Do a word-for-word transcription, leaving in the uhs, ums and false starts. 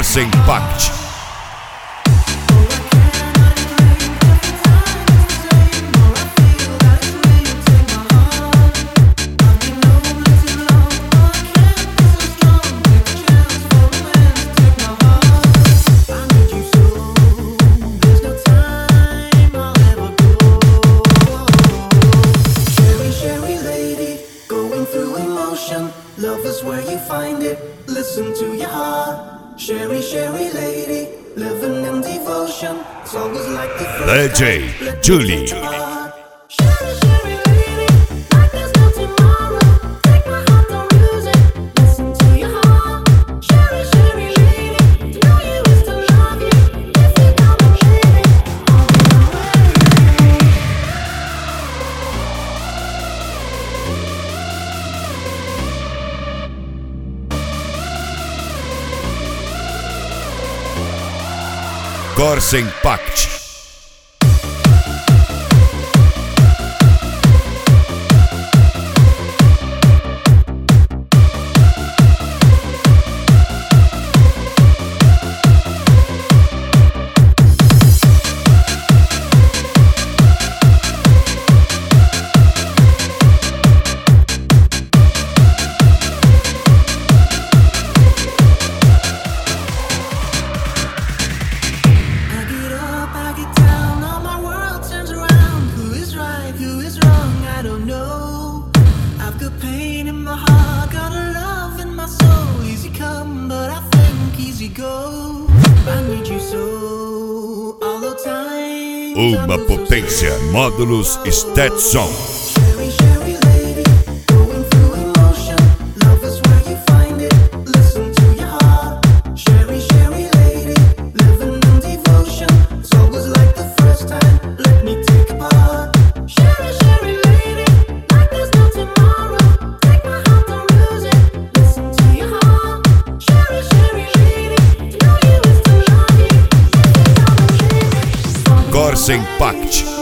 Corsa Impact. Love is where you find it. Listen to your heart. Sherry, Sherry lady, living in devotion. It's always like the first D J time. Julie. Sherry, Sherry lady, like there's no tomorrow. Take my heart, don't lose it. Listen to your heart. Sherry, Sherry lady, to know you is to love you. If you don't believe it, I'll be away. Corsa Impact. Uma potência Módulos Stetson. Sherry, Sherry lady, going through emotion. Love is where you find it. Listen to your heart. Sherry, Sherry lady, living in devotion. It's always like the first time. Let me take a part. Sherry, Sherry lady, like there's no tomorrow. Take my heart, don't lose it. Listen to your heart. Sherry, Sherry lady, to know you is to love you. If you don't believe it, Corsa Impact.